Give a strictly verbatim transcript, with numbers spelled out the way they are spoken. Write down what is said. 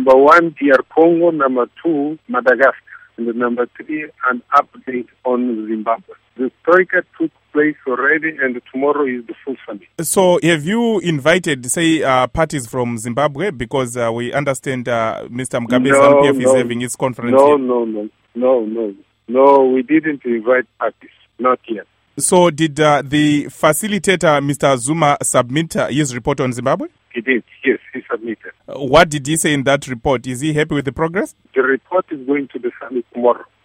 Number one, D R Congo. Number two, Madagascar. And the number three, an update on Zimbabwe. The Troika took place already, and tomorrow is the full summit. So have you invited, say, uh, parties from Zimbabwe? Because uh, we understand uh, Mister Mugabe's no, R P F no, is having its conference no, here. No, no, no, no, no. We didn't invite parties, not yet. So did uh, the facilitator, Mister Zuma, submit uh, his report on Zimbabwe? He did, yes, he submitted. Uh, what did he say in that report? Is he happy with the progress? The report is going to the summit tomorrow.